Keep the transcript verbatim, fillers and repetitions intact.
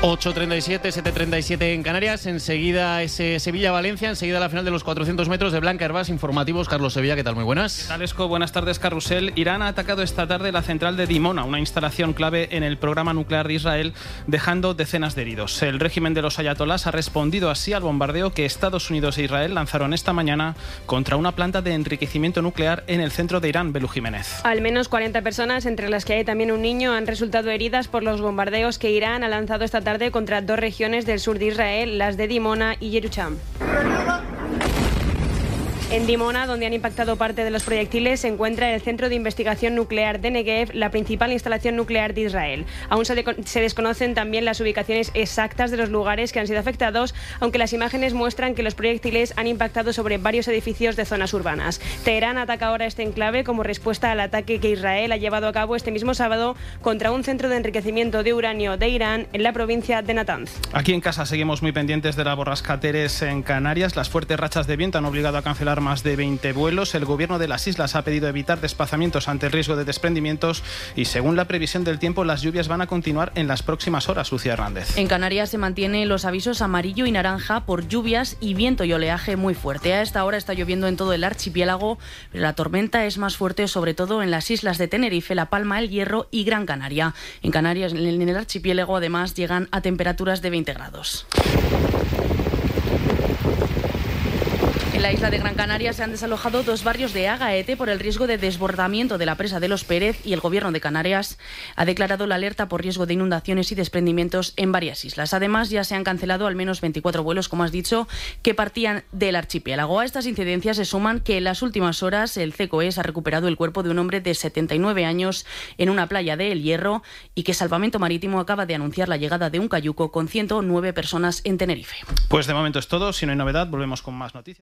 ocho treinta y siete, siete treinta y siete en Canarias. Enseguida ese Sevilla-Valencia, enseguida la final de los cuatrocientos metros de Blanca Hervás. Informativos, Carlos Sevilla, ¿qué tal? Muy buenas. ¿Qué tal, Esco? Buenas tardes, Carrusel. Irán ha atacado esta tarde la central de Dimona, una instalación clave en el programa nuclear de Israel, dejando decenas de heridos. El régimen de los ayatolás ha respondido así al bombardeo que Estados Unidos e Israel lanzaron esta mañana contra una planta de enriquecimiento nuclear en el centro de Irán. Belú Jiménez. Al menos cuarenta personas, entre las que hay también un niño, han resultado heridas por los bombardeos que Irán ha lanzado esta tarde contra dos regiones del sur de Israel, las de Dimona y Yerucham. En Dimona, donde han impactado parte de los proyectiles, se encuentra el Centro de Investigación Nuclear de Negev, la principal instalación nuclear de Israel. Aún se, de- se desconocen también las ubicaciones exactas de los lugares que han sido afectados, aunque las imágenes muestran que los proyectiles han impactado sobre varios edificios de zonas urbanas. Teherán ataca ahora este enclave como respuesta al ataque que Israel ha llevado a cabo este mismo sábado contra un centro de enriquecimiento de uranio de Irán en la provincia de Natanz. Aquí en casa seguimos muy pendientes de la borrasca Teres en Canarias. Las fuertes rachas de viento han obligado a cancelar más de veinte vuelos. El gobierno de las islas ha pedido evitar desplazamientos ante el riesgo de desprendimientos y, según la previsión del tiempo, las lluvias van a continuar en las próximas horas. Lucía Hernández. En Canarias se mantienen los avisos amarillo y naranja por lluvias y viento y oleaje muy fuerte. A esta hora está lloviendo en todo el archipiélago, pero la tormenta es más fuerte sobre todo en las islas de Tenerife, La Palma, El Hierro y Gran Canaria. En Canarias, en el archipiélago, además, llegan a temperaturas de veinte grados. En la isla de Gran Canaria se han desalojado dos barrios de Agaete por el riesgo de desbordamiento de la presa de Los Pérez, y el Gobierno de Canarias ha declarado la alerta por riesgo de inundaciones y desprendimientos en varias islas. Además, ya se han cancelado al menos veinticuatro vuelos, como has dicho, que partían del archipiélago. A estas incidencias se suman que en las últimas horas el C E C O E S ha recuperado el cuerpo de un hombre de setenta y nueve años en una playa de El Hierro y que Salvamento Marítimo acaba de anunciar la llegada de un cayuco con ciento nueve personas en Tenerife. Pues de momento es todo. Si no hay novedad, volvemos con más noticias.